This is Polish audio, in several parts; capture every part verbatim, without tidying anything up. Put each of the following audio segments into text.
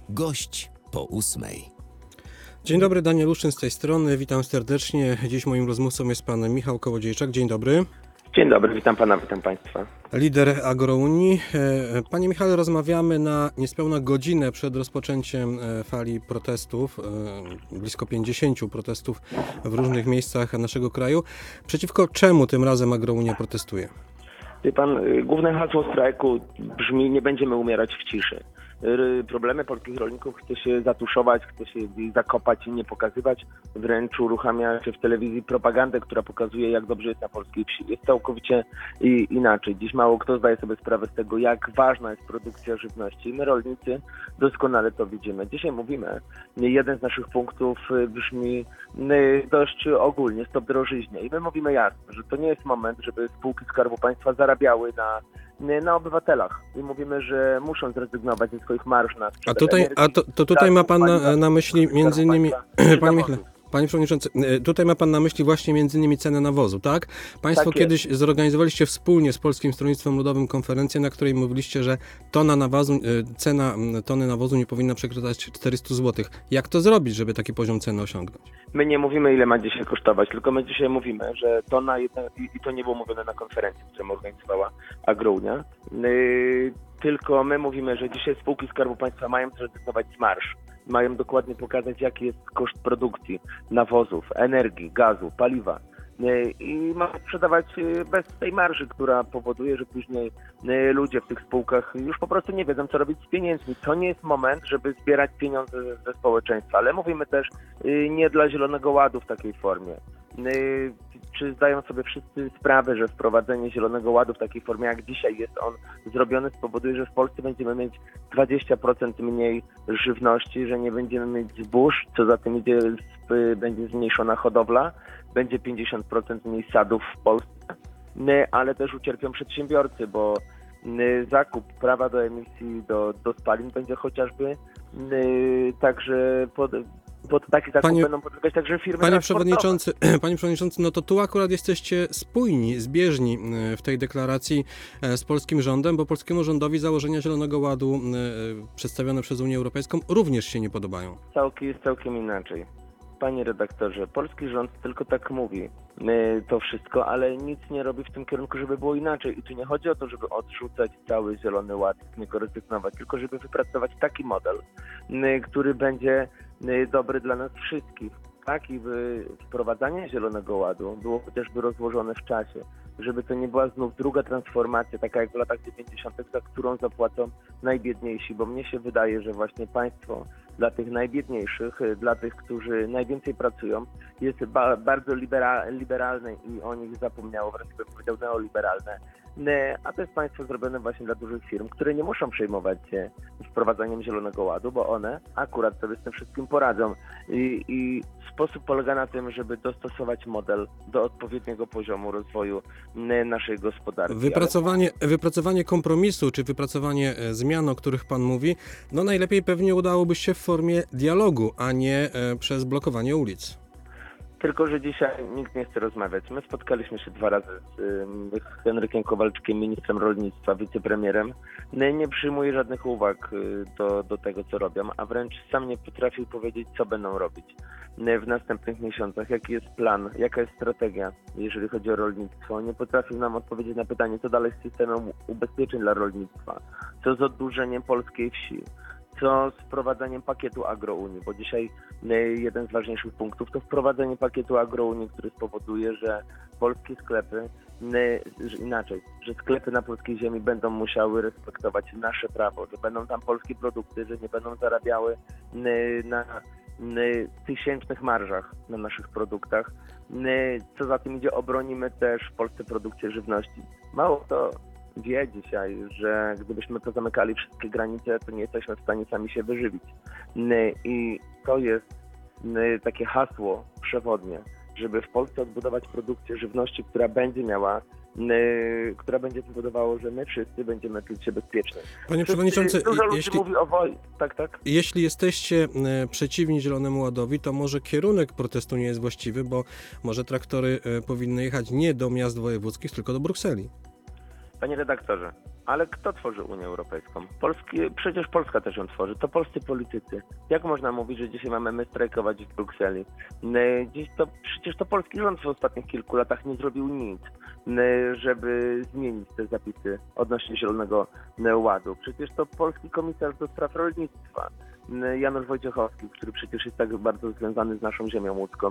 Gość po ósmej. Dzień dobry, Daniel Uszczyn z tej strony, witam serdecznie. Dziś moim rozmówcą jest pan Michał Kołodziejczak. Dzień dobry. Dzień dobry, witam pana, witam państwa. Lider Agrounii. Panie Michale, rozmawiamy na niespełna godzinę przed rozpoczęciem fali protestów, blisko pięćdziesięciu protestów w różnych miejscach naszego kraju. Przeciwko czemu tym razem Agrounia protestuje? Wie pan, główne hasło strajku brzmi: nie będziemy umierać w ciszy. Problemy polskich rolników chce się zatuszować, chce się zakopać i nie pokazywać. Wręcz uruchamia się w telewizji propagandę, która pokazuje, jak dobrze jest na polskiej wsi. Jest całkowicie i, inaczej. Dziś mało kto zdaje sobie sprawę z tego, jak ważna jest produkcja żywności. My, rolnicy, doskonale to widzimy. Dzisiaj mówimy, jeden z naszych punktów brzmi dość ogólnie: stop drożyźnie. I my mówimy jasno, że to nie jest moment, żeby spółki Skarbu Państwa zarabiały na na obywatelach. I mówimy, że muszą zrezygnować ze swoich marż na sprzedaż A tutaj, energii, a to, to tutaj ma pan na, na myśli między innymi, panie Michale, panie przewodniczący, tutaj ma pan na myśli właśnie między innymi cenę nawozu, tak? Państwo tak kiedyś zorganizowaliście wspólnie z Polskim Stronnictwem Ludowym konferencję, na której mówiliście, że tona nawozu, cena tony nawozu nie powinna przekraczać czterysta złotych. Jak to zrobić, żeby taki poziom ceny osiągnąć? My nie mówimy, ile ma dzisiaj kosztować, tylko my dzisiaj mówimy, że tona, jedna, i to nie było mówione na konferencji, którą organizowała Agrounia, yy, tylko my mówimy, że dzisiaj spółki Skarbu Państwa mają zrezygnować z marż. Mają dokładnie pokazać, jaki jest koszt produkcji nawozów, energii, gazu, paliwa. I mają sprzedawać bez tej marży, która powoduje, że później ludzie w tych spółkach już po prostu nie wiedzą, co robić z pieniędzmi. To nie jest moment, żeby zbierać pieniądze ze społeczeństwa, ale mówimy też nie dla Zielonego Ładu w takiej formie. Czy zdają sobie wszyscy sprawę, że wprowadzenie Zielonego Ładu w takiej formie, jak dzisiaj jest on zrobiony, spowoduje, że w Polsce będziemy mieć dwadzieścia procent mniej żywności, że nie będziemy mieć zbóż, co za tym idzie, będzie zmniejszona hodowla, będzie pięćdziesiąt procent mniej sadów w Polsce, ale też ucierpią przedsiębiorcy, bo zakup prawa do emisji do, do spalin będzie chociażby także pod, pod taki zakup panie, będą podlegać także firmy Panie przewodniczący, panie przewodniczący, no to tu akurat jesteście spójni, zbieżni w tej deklaracji z polskim rządem, bo polskiemu rządowi założenia Zielonego Ładu przedstawione przez Unię Europejską również się nie podobają. Całkiem jest całkiem inaczej. Panie redaktorze, polski rząd tylko tak mówi my, to wszystko, ale nic nie robi w tym kierunku, żeby było inaczej. I tu nie chodzi o to, żeby odrzucać cały Zielony Ład, z niego rezygnować, tylko żeby wypracować taki model, my, który będzie my, dobry dla nas wszystkich. Tak, i wprowadzanie Zielonego Ładu było chociażby rozłożone w czasie, żeby to nie była znów druga transformacja, taka jak w latach dziewięćdziesiątych, za którą zapłacą najbiedniejsi, bo mnie się wydaje, że właśnie państwo dla tych najbiedniejszych, dla tych, którzy najwięcej pracują, jest ba- bardzo libera- liberalne i o nich zapomniało, wręcz bym powiedział neoliberalne. A to jest państwo zrobione właśnie dla dużych firm, które nie muszą przejmować się wprowadzaniem Zielonego Ładu, bo one akurat sobie z tym wszystkim poradzą. I, i sposób polega na tym, żeby dostosować model do odpowiedniego poziomu rozwoju naszej gospodarki. Wypracowanie, Ale... wypracowanie kompromisu, czy wypracowanie zmian, o których pan mówi, no najlepiej pewnie udałoby się w formie dialogu, a nie przez blokowanie ulic. Tylko że dzisiaj nikt nie chce rozmawiać. My spotkaliśmy się dwa razy z y, Henrykiem Kowalczykiem, ministrem rolnictwa, wicepremierem. No, nie przyjmuje żadnych uwag y, do, do tego, co robią, a wręcz sam nie potrafił powiedzieć, co będą robić y, w następnych miesiącach, jaki jest plan, jaka jest strategia, jeżeli chodzi o rolnictwo. Nie potrafił nam odpowiedzieć na pytanie, co dalej z systemem ubezpieczeń dla rolnictwa, co z oddłużeniem polskiej wsi, co z wprowadzeniem pakietu Agrounii, bo dzisiaj jeden z ważniejszych punktów to wprowadzenie pakietu Agrounii, który spowoduje, że polskie sklepy, że inaczej, że sklepy na polskiej ziemi będą musiały respektować nasze prawo, że będą tam polskie produkty, że nie będą zarabiały na tysięcznych marżach na naszych produktach. Co za tym idzie, obronimy też w Polsce produkcję żywności. Mało to wie dzisiaj, że gdybyśmy to zamykali wszystkie granice, to nie jesteśmy w stanie sami się wyżywić. I to jest takie hasło przewodnie, żeby w Polsce odbudować produkcję żywności, która będzie miała, która będzie powodowało, że my wszyscy będziemy czuć się bezpieczni. Panie przewodniczący, dużo ludzi jeśli, mówi o wojnie. Tak, tak. jeśli jesteście przeciwni Zielonemu Ładowi, to może kierunek protestu nie jest właściwy, bo może traktory powinny jechać nie do miast wojewódzkich, tylko do Brukseli. Panie redaktorze, Ale kto tworzy Unię Europejską? Polski, przecież Polska też ją tworzy. To polscy politycy. Jak można mówić, że dzisiaj mamy my strajkować w Brukseli? Dziś to, przecież to polski rząd w ostatnich kilku latach nie zrobił nic, żeby zmienić te zapisy odnośnie Zielonego Ładu. Przecież to polski komisarz do spraw rolnictwa, Janusz Wojciechowski, który przecież jest tak bardzo związany z naszą ziemią łódzką,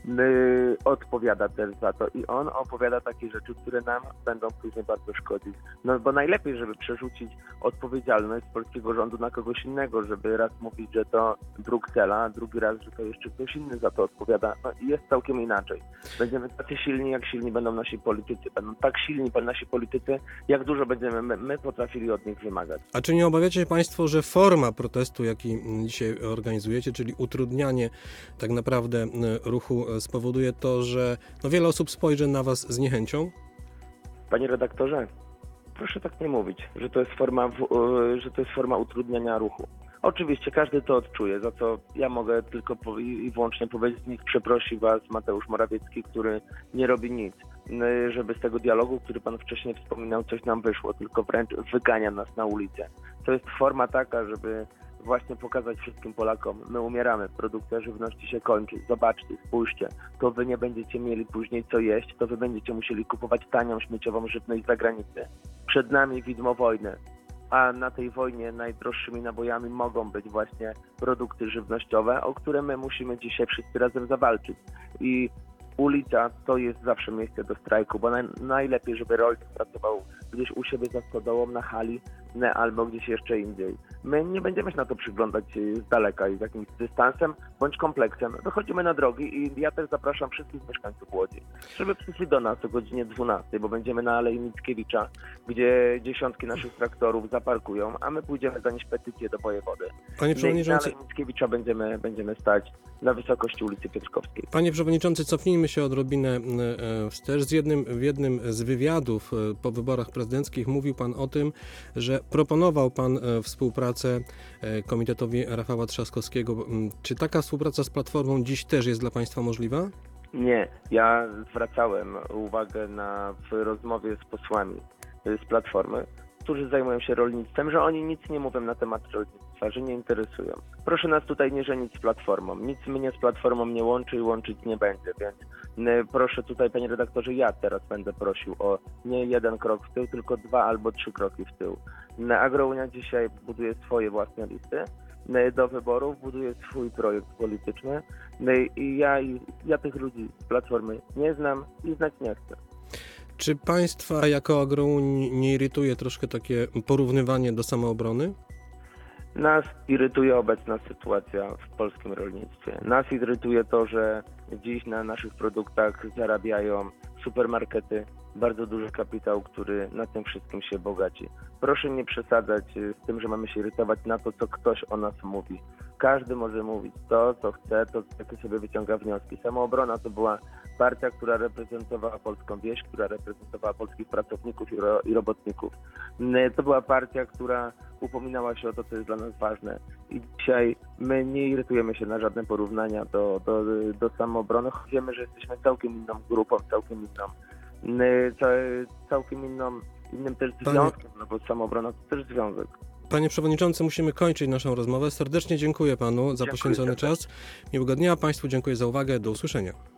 odpowiada też za to i on opowiada takie rzeczy, które nam będą później bardzo szkodzić. No bo najlepiej, żeby przerzucić odpowiedzialność z polskiego rządu na kogoś innego, żeby raz mówić, że to Bruksela, a drugi raz, że to jeszcze ktoś inny za to odpowiada. No i jest całkiem inaczej. Będziemy tacy silni, jak silni będą nasi politycy. Będą tak silni nasi politycy, jak dużo będziemy my, my potrafili od nich wymagać. A czy nie obawiacie się Państwo, że forma protestu, jaki dzisiaj organizujecie, czyli utrudnianie tak naprawdę ruchu, spowoduje to, że no wiele osób spojrzy na Was z niechęcią? Panie redaktorze, proszę tak nie mówić, że to jest forma, że to jest forma utrudniania ruchu. Oczywiście każdy to odczuje, za co ja mogę tylko i wyłącznie powiedzieć, niech przeprosi Was Mateusz Morawiecki, który nie robi nic, żeby z tego dialogu, który Pan wcześniej wspominał, coś nam wyszło, tylko wręcz wygania nas na ulicę. To jest forma taka, żeby właśnie pokazać wszystkim Polakom, my umieramy, produkcja żywności się kończy, zobaczcie, spójrzcie, to wy nie będziecie mieli później co jeść, to wy będziecie musieli kupować tanią, śmieciową żywność z zagranicy. Przed nami widmo wojny, a na tej wojnie najdroższymi nabojami mogą być właśnie produkty żywnościowe, o które my musimy dzisiaj wszyscy razem zawalczyć. I ulica to jest zawsze miejsce do strajku, bo naj, najlepiej, żeby rolnik pracował gdzieś u siebie za stodołą, na hali, ne, albo gdzieś jeszcze indziej. My nie będziemy się na to przyglądać z daleka i z jakimś dystansem bądź kompleksem. Wychodzimy na drogi i ja też zapraszam wszystkich mieszkańców Łodzi, żeby przyszli do nas o godzinie dwunastej, bo będziemy na Alei Mickiewicza, gdzie dziesiątki naszych traktorów zaparkują, a my pójdziemy zanieść petycję do wojewody. Panie Przewodniczący, na Alei Mickiewicza będziemy, będziemy stać na wysokości ulicy Piotrkowskiej. Panie Przewodniczący, cofnijmy się odrobinę wstecz. Z jednym, w jednym z wywiadów po wyborach prezydenckich mówił Pan o tym, że proponował Pan współpracę Komitetowi Rafała Trzaskowskiego. Czy taka współpraca z Platformą dziś też jest dla Państwa możliwa? Nie, ja zwracałem uwagę na, w rozmowie z posłami z Platformy, którzy zajmują się rolnictwem, że oni nic nie mówią na temat rolnictwa, że nie interesują. Proszę nas tutaj nie żenić z Platformą. Nic mnie z Platformą nie łączy i łączyć nie będzie, więc proszę tutaj, panie redaktorze, ja teraz będę prosił o nie jeden krok w tył, tylko dwa albo trzy kroki w tył. Agrounia dzisiaj buduje swoje własne listy do wyborów, buduje swój projekt polityczny i ja, ja tych ludzi z Platformy nie znam i znać nie chcę. Czy Państwa jako Agrounii nie irytuje troszkę takie porównywanie do samoobrony? Nas irytuje obecna sytuacja w polskim rolnictwie. Nas irytuje to, że dziś na naszych produktach zarabiają supermarkety, bardzo duży kapitał, który na tym wszystkim się bogaci. Proszę nie przesadzać z tym, że mamy się irytować na to, co ktoś o nas mówi. Każdy może mówić to, co chce, to jakie sobie wyciąga wnioski. Samoobrona to była partia, która reprezentowała polską wieś, która reprezentowała polskich pracowników i, ro, i robotników. To była partia, która upominała się o to, co jest dla nas ważne. I dzisiaj my nie irytujemy się na żadne porównania do, do, do samoobrony. Wiemy, że jesteśmy całkiem inną grupą, całkiem inną, całkiem inną, innym też związkiem, no bo samoobrona to też związek. Panie Przewodniczący, musimy kończyć naszą rozmowę. Serdecznie dziękuję Panu za Dziękuję poświęcony bardzo. czas. Miłego dnia Państwu, dziękuję za uwagę. Do usłyszenia.